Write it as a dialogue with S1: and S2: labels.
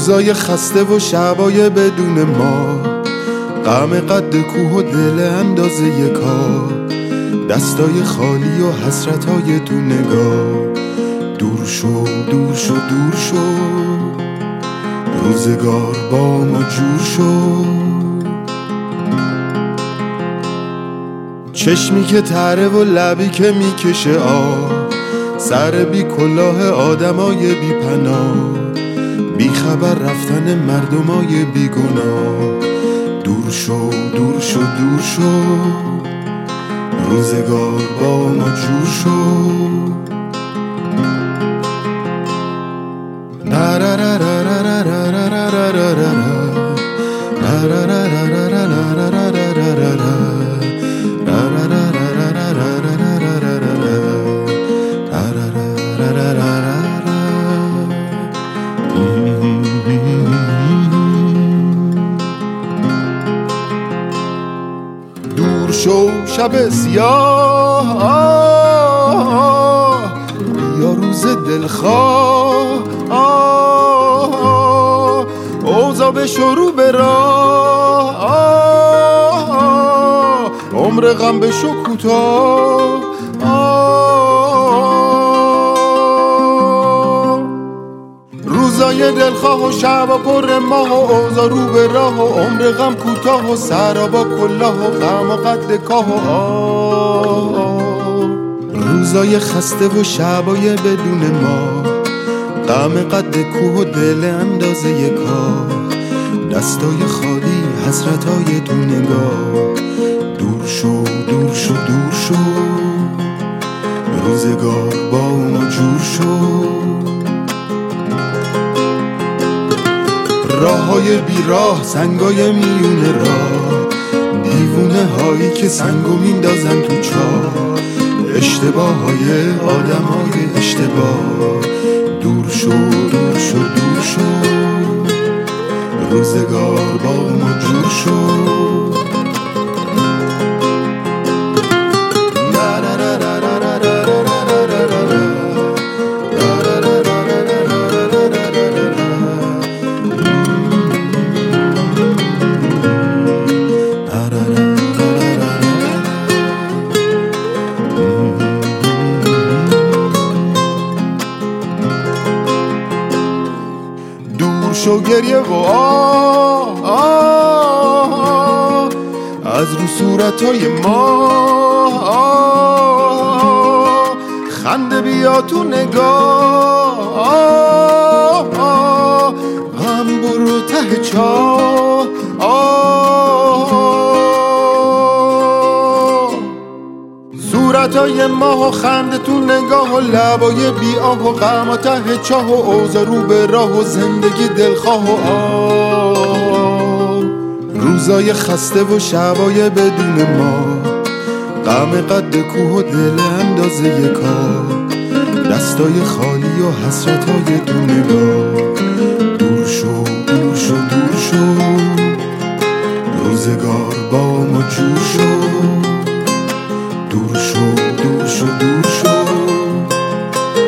S1: روزای خسته و شبای بدون ما، غم قد کوه و دل اندازه کار، دستای خالی و حسرتای تو نگاه. دور شو دور شو دور شو، روزگار با ما جور شو. چشمی که تره و لبی که میکشه آه، سر بی کلاه آدمای بی پناه، بی خبر رفتن مردمای بی گناه. دور شو دور شو دور شو، روزگار با ما جور شو. دور شو شب سیاه، یا روز دلخواه، اوضاع به شروع به راه، عمر غم به شو کوتاه. روزای دلخواه و شبا پر ماه و اوضاع رو به راه و عمر غم کوتاه و سرابا کلاه و غم و قد کاه و روزای خسته و شبای بدون ما، غم قد کوه و دل اندازه کار، دستای خالی حسرتای تو نگاه. دور شو دور شو دور شو، روزگار با ما جور شو. راههای بیراه، سنگای میونه راه، دیوونه هایی که سنگو میندازن تو چاه، اشتباه های آدم های اشتباه. دور شو دور شو دور شو، روزگار با ما جور شو. شو گریه و از رو صورتای ما، خنده بیا تو نگاه، غم برو ته چاه. صورتای ماه و خنده تو نگاه و لبای بی آه و غم ته چاه و اوضاع رو به راه و زندگی دلخواه و روزای خسته و شبای بدون ما، غم قد کوه و دل اندازه کار، دستای خالی و حسرتای تو نگاه.